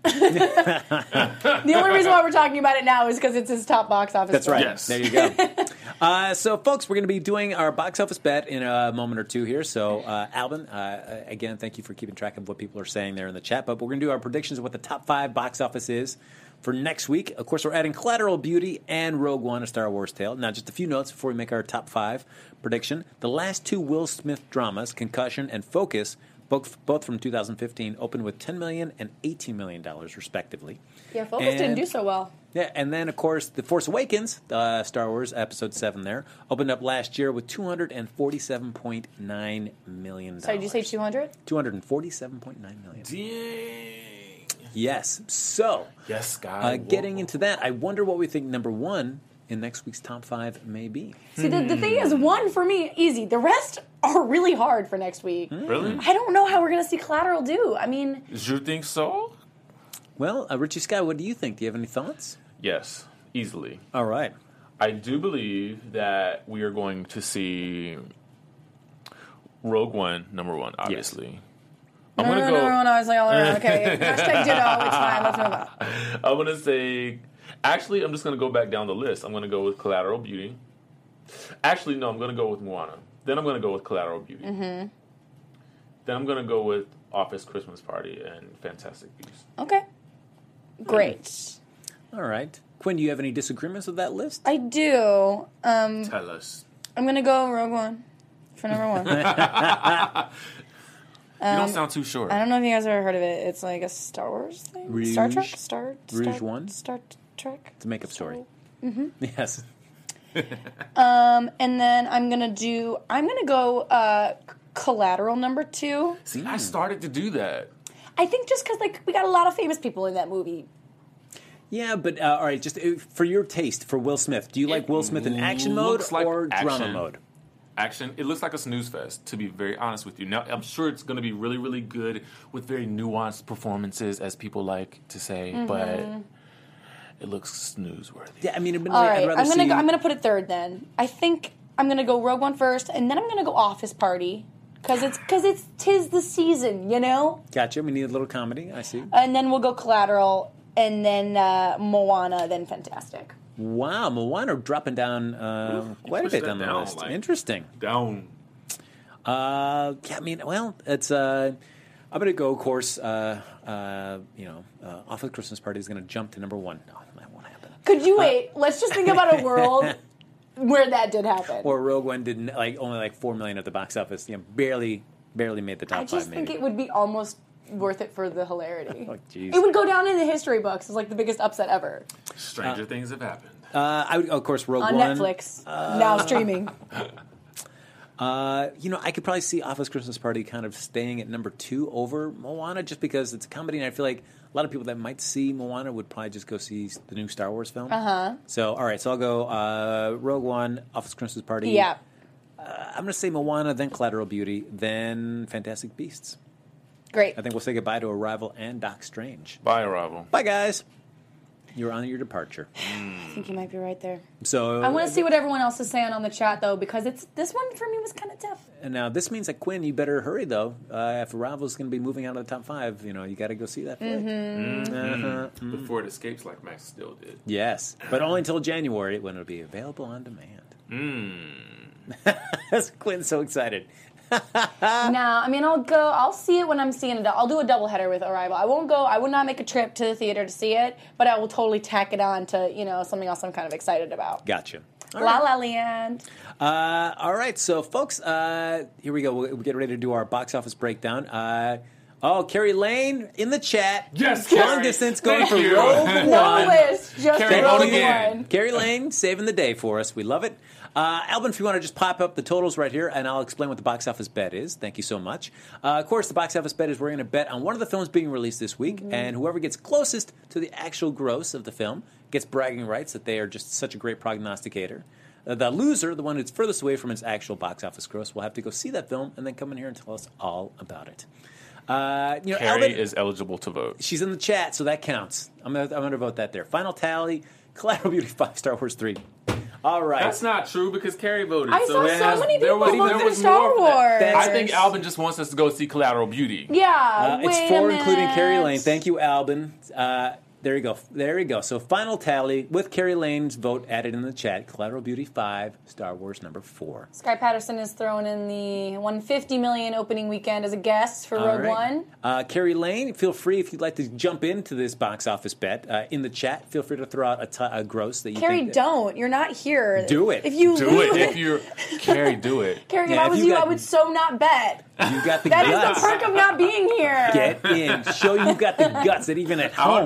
The only reason why we're talking about it now is because it's his top box office. That's film. right. Yes. There you go. uh, so, folks, we're going to be doing our box office bet in a moment or two here. So, uh, Alvin, uh, again, thank you for keeping track of what people are saying there in the chat. But we're going to do our predictions of what the top five box office is for next week. Of course, we're adding Collateral Beauty and Rogue One, A Star Wars Tale. Now, just a few notes before we make our top five prediction. The last two Will Smith dramas, Concussion and Focus, both, both from two thousand fifteen, opened with ten million dollars and eighteen million dollars, respectively. Yeah, Focus didn't And- do so well. Yeah, and then, of course, The Force Awakens, uh, Star Wars Episode seven there, opened up last year with two hundred forty-seven point nine million dollars. So did you say two hundred? two hundred forty-seven point nine million Dang. Yes. So, Yes, guys. uh, getting into that, I wonder what we think number one in next week's top five may be. See, the, the thing is, one for me, easy. The rest are really hard for next week. Really? I don't know how we're going to see Collateral do. I mean, You think so? Well, uh, Richie Scott, what do you think? Do you have any thoughts? Yes, easily. All right. I do believe that we are going to see Rogue One, number one, obviously. I'm no, going to no, go. no, no, I was like, all around. Okay, hashtag ditto. It's fine. Let's move on. I'm going to say. Actually, I'm just going to go back down the list. I'm going to go with Collateral Beauty. Actually, no, I'm going to go with Moana. Then I'm going to go with Collateral Beauty. Mm-hmm. Then I'm going to go with Office Christmas Party and Fantastic Beasts. Okay. Great. All right. Quinn, do you have any disagreements with that list? I do. Um, Tell us. I'm going to go Rogue One for number one. You don't sound too sure. I don't know if you guys have ever heard of it. It's like a Star Wars thing. Rouge? Star Trek? Star, Rouge Star, One? Star Trek? It's a makeup story. Mm-hmm. Yes. Um, and then I'm going to do, I'm going to go uh, Collateral number two. See, I started to do that. I think just because like we got a lot of famous people in that movie. Yeah, but uh, all right, just uh, for your taste, for Will Smith, do you like Will Smith in action mode looks like or drama action. mode? Action. It looks like a snooze fest, to be very honest with you. Now, I'm sure it's going to be really, really good with very nuanced performances, as people like to say, Mm-hmm. but it looks snooze-worthy. Yeah, I mean, I'd, All right, I'd rather I'm gonna see... go, I'm gonna put it third then. I think I'm gonna go Rogue One first, and then I'm gonna go Office Party because it's because it's tis the season, you know. Gotcha, we need a little comedy, I see. And then we'll go Collateral, and then uh, Moana, then Fantastic. Wow, Moana dropping down uh, Oof, you quite a pushed bit that down the down, list. like- Interesting. Down. Uh, yeah, I mean, well, it's... Uh, I'm going to go, of course, uh, uh, you know, uh, Office Christmas Party is going to jump to number one. No, that won't happen. Could you wait? Let's just think about a world where that did happen. Or Rogue One did like only like four million at the box office. You know, barely, barely made the top I just five. think Maybe. it would be almost worth it for the hilarity. Oh, jeez. It would go down in the history books as like the biggest upset ever Stranger things have happened. Uh, I would, of course, Rogue on One. Netflix, now streaming. Uh, you know, I could probably see Office Christmas Party kind of staying at number two over Moana, just because it's a comedy, and I feel like a lot of people that might see Moana would probably just go see the new Star Wars film. Uh huh. So, all right, so I'll go uh, Rogue One, Office Christmas Party. Yeah. Uh, I'm going to say Moana, then Collateral Beauty, then Fantastic Beasts. Great. I think we'll say goodbye to Arrival and Doc Strange. Bye, Arrival. Bye, guys. You're on your departure. I think you might be right there. So I want to see what everyone else is saying on the chat, though, because it's this one for me was kind of tough. And now this means that Quinn, you better hurry though. Uh, if Arrival's going to be moving out of the top five, you know you got to go see that flick. Mm-hmm. Uh-huh. Before it escapes, like Max still did. Yes, but only until January when it'll be available on demand. Mm. That's Quinn's so excited. Nah, I mean, I'll go. I'll see it when I'm seeing it. I'll do a doubleheader with Arrival. I won't go. I would not make a trip to the theater to see it, but I will totally tack it on to you know something else I'm kind of excited about. Gotcha. All La right. La Land. Uh, all right, so folks, uh, here we go. We'll, we'll get ready to do our box office breakdown. Uh, oh, Carrie Lane in the chat. Yes, long Carrie. distance going Thank for you. Rogue No One. list, just Carrie, Rogue vote again. One. Carrie Lane saving the day for us. We love it. Uh, Alvin, if you want to just pop up the totals right here, and I'll explain what the box office bet is. Thank you so much. Uh, of course, the box office bet is we're going to bet on one of the films being released this week, Mm-hmm. and whoever gets closest to the actual gross of the film gets bragging rights that they are just such a great prognosticator. Uh, the loser, the one who's furthest away from its actual box office gross, will have to go see that film and then come in here and tell us all about it. Uh, you know, Carrie Alvin, is eligible to vote. she's in the chat, so that counts. I'm going I'm to vote that there. Final tally, Collateral Beauty five, Star Wars three. All right. That's not true because Carrie voted. I saw it so has- many there people was- vote there for was Star more of that. Wars. That's- I think Albin just wants us to go see Collateral Beauty. Yeah, Uh, it's wait four, a including Carrie minute. Lane. Thank you, Albin. Uh, there you go. There you go. So final tally with Carrie Lane's vote added in the chat. Collateral Beauty five, Star Wars number four. Sky Patterson is throwing in the one hundred fifty million opening weekend as a guest for All Rogue right. One. Uh, Carrie Lane, feel free if you'd like to jump into this box office bet uh, in the chat. Feel free to throw out a, t- a gross that you Carrie, think. don't. You're not here. Do it. If you Do lose it if you're Carrie. Do it. Carrie, Yeah, if I if was you you, got- I would so not bet. You got the That is guts. the perk of not being here. Get in. Show you got the guts that even at home I would be like, you oh will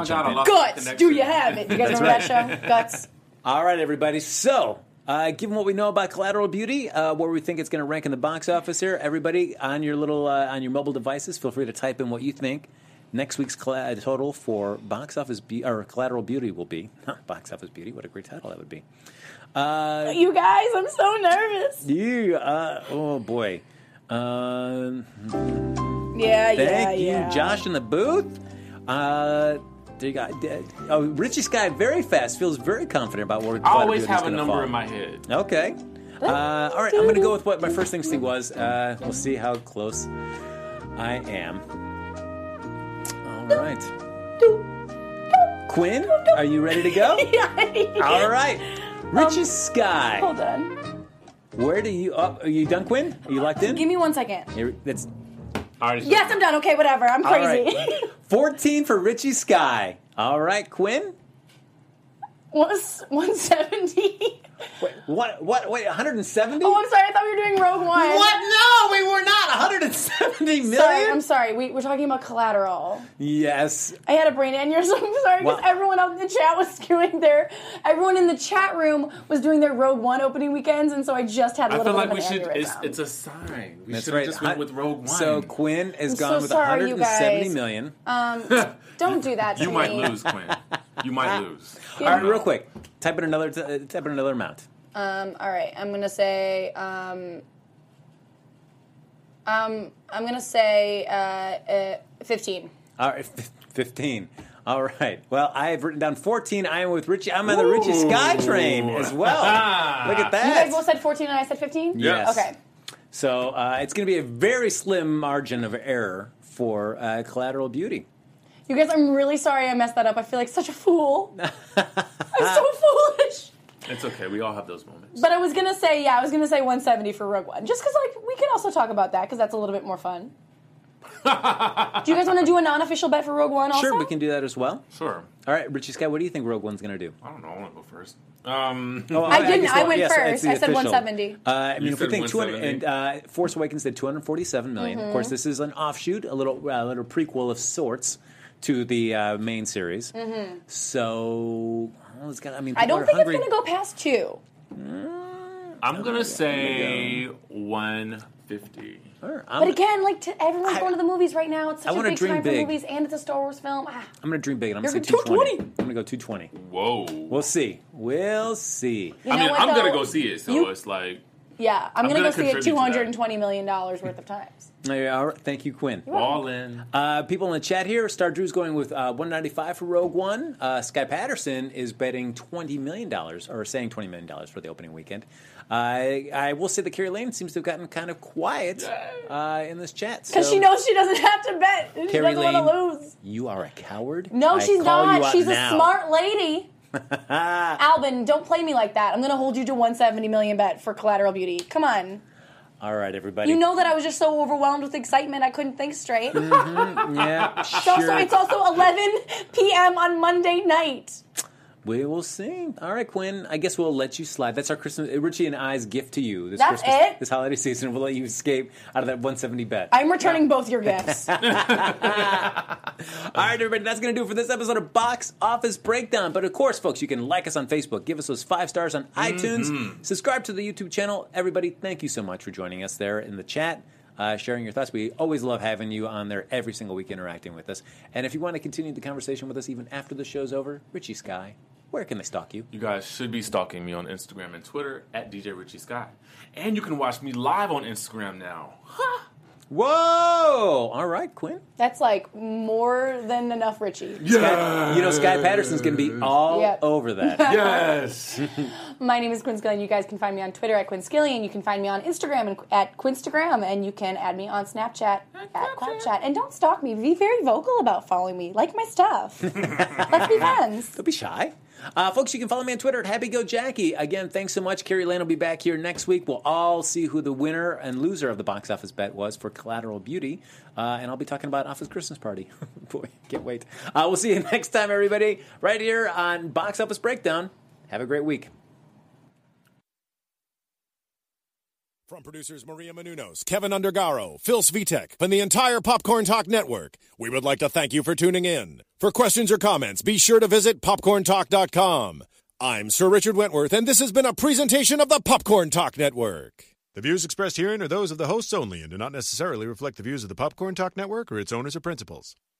my jump God, I in. lost my Guts, connection. do you have it? You guys remember that show? Guts. All right, everybody. So, uh, given what we know about Collateral Beauty, uh, where we think it's going to rank in the box office here, everybody on your little uh, on your mobile devices, feel free to type in what you think next week's colla- total for box office be- or Collateral Beauty will be. Box office Beauty. What a great title that would be. Uh, You guys, I'm so nervous. you, uh, oh boy. Um, Yeah, thank yeah, you, yeah. Josh in the booth. Uh, there you go. Oh, Richie Sky, very fast, feels very confident about where I Collateral always Beauty's have a gonna number fall. in my head. Okay. Uh, all right, I'm going to go with what my first instinct was. Uh, we'll see how close I am. All right. Quinn, are you ready to go? All right. Richie Sky, Hold on. where do you... Oh, are you done, Quinn? Are you locked in? Give me one second. Here, that's, Already Yes, I'm done. Okay, whatever. I'm all crazy. right. fourteen for Richie Sky. All right, Quinn. What's one seventy? Wait, what? What? Wait, one hundred seventy? Oh, I'm sorry. I thought we were doing Rogue One. What? No, we were not. one hundred seventy million? Sorry, I'm sorry. We, we're talking about Collateral. Yes. I had a brain aneurysm. I'm sorry because Well- everyone out in the chat was doing their. Everyone in the chat room was doing their Rogue One opening weekends, and so I just had a I little feel bit like of we an should. It's, aneurysm. it's a sign. We That's should right. have just went Hun- with Rogue One. So Quinn is I'm gone so with sorry, you one hundred seventy guys. million. Um, don't do that to you me. might lose, Quinn. You might lose. All right, real quick. Type in another. Uh, type in another amount. Um, all right, I'm gonna say. Um, um, I'm gonna say uh, uh, fifteen. All right, fifteen. All right. Well, I have written down fourteen. I am with Richie. I'm on the Richie Sky train as well. Look at that. You guys both said fourteen, and I said fifteen. Yes. Okay. So uh, it's going to be a very slim margin of error for uh, Collateral Beauty. You guys, I'm really sorry I messed that up. I feel like such a fool. I'm so foolish. It's okay. We all have those moments. But I was gonna say, yeah, I was gonna say one seventy for Rogue One, just because like we can also talk about that because that's a little bit more fun. Do you guys want to do a non-official bet for Rogue One? Also, Sure, we can do that as well. Sure. All right, Richie Sky, what do you think Rogue One's going to do? I don't know. I want to go first. Um, Oh, I didn't. guess I well, went yes, first. it's the I said official. one seventy. Uh, I mean, You if we said think two hundred, one seventy. and uh, Force Awakens did two hundred forty-seven million. Mm-hmm. Of course, this is an offshoot, a little, uh, little prequel of sorts to the uh, main series. Mm-hmm. So, well, it's got. I mean, I people don't are think hungry. it's gonna go past two. I'm gonna say one fifty. Sure, I'm, But again, like to, everyone's I- going to the movies right now. It's I such a wanna big dream time big. for movies, and it's a Star Wars film. Ah. I'm going to dream big, and I'm You're going to say gonna- two twenty. two twenty. I'm going to go two twenty. Whoa. We'll see. We'll see. You I know mean, what, I'm gonna though? go see it, so You- it's like Yeah, I'm, I'm gonna, gonna go see it contribute to two that. hundred twenty million dollars worth of times. Yeah, all right. Thank you, Quinn. all in. Uh, people in the chat here, Star Drew's going with uh, one ninety-five for Rogue One. Uh, Sky Patterson is betting twenty million dollars, or saying twenty million dollars for the opening weekend. Uh, I will say that Carrie Lane seems to have gotten kind of quiet uh, in this chat. Because so- she knows she doesn't have to bet. She Carrie doesn't want Lane, to lose. you are a coward. No, I she's call you not. out She's now. a smart lady. Albin, don't play me like that. I'm going to hold you to one seventy million bet for Collateral Beauty. Come on. All right, everybody. You know that I was just so overwhelmed with excitement I couldn't think straight. yeah, It's sure. also, it's also eleven p.m. on Monday night. We will see. All right, Quinn. I guess we'll let you slide. That's our Christmas, Richie and I's gift to you this That's Christmas, it? this holiday season. We'll let you escape out of that one seventy bet. I'm returning both your gifts. All right, everybody, that's going to do it for this episode of Box Office Breakdown. But of course, folks, you can like us on Facebook, give us those five stars on iTunes, subscribe to the YouTube channel. Everybody, thank you so much for joining us there in the chat, uh, sharing your thoughts. We always love having you on there every single week interacting with us. And if you want to continue the conversation with us even after the show's over, Richie Sky, where can they stalk you? You guys should be stalking me on Instagram and Twitter at D J Richie Sky. And you can watch me live on Instagram now. Whoa! All right, Quinn. That's like more than enough, Richie. Sky, you know, Sky Patterson's going to be all Yep. over that. Yes. My name is Quinn Skillian. You guys can find me on Twitter at Quinn Skillian. You can find me on Instagram and at Quinstagram, and you can add me on Snapchat at Clapchat. And don't stalk me. Be very vocal about following me. Like my stuff. Let's be friends. Don't be shy. Uh, folks, you can follow me on Twitter at HappyGoJackie. Again, thanks so much. Carrie Lane will be back here next week. We'll all see who the winner and loser of the box office bet was for Collateral Beauty. Uh, and I'll be talking about Office Christmas Party. Boy, can't wait. Uh, we'll see you next time, everybody, right here on Box Office Breakdown. Have a great week. From producers Maria Menounos, Kevin Undergaro, Phil Svitek, and the entire Popcorn Talk Network, we would like to thank you for tuning in. For questions or comments, be sure to visit popcorn talk dot com. I'm Sir Richard Wentworth, and this has been a presentation of the Popcorn Talk Network. The views expressed herein are those of the hosts only and do not necessarily reflect the views of the Popcorn Talk Network or its owners or principals.